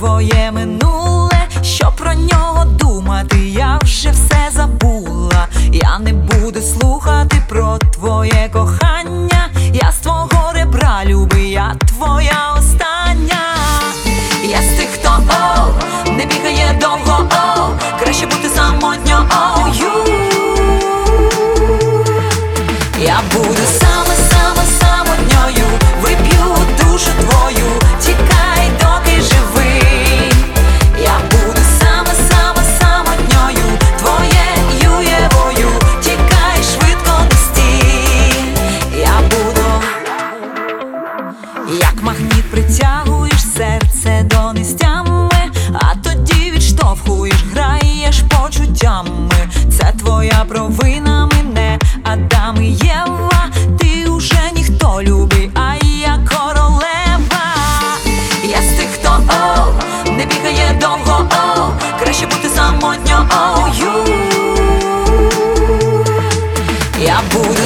твоє минуле, що про нього думати, я вже все забула. Я не буду слухати про твоє кохання. Я з твого ребра, люби, я твоя остання. Я з тих, хто не бігає довго, краще бути самотньо, Я буду самотньою, вип'ю душу твою, тікай, доки живий. Я буду самотньою, твоєю євою, тікай, швидко не стій. Я буду, як магніт притягуєш серце до нестями, а тоді відштовхуєш, граєш почуттями. Це твоя провина, мене Адам і Єва. Ти уже ніхто, любий, а я королева. Я з тих, хто не бігає довго, краще бути самотньо, Я буду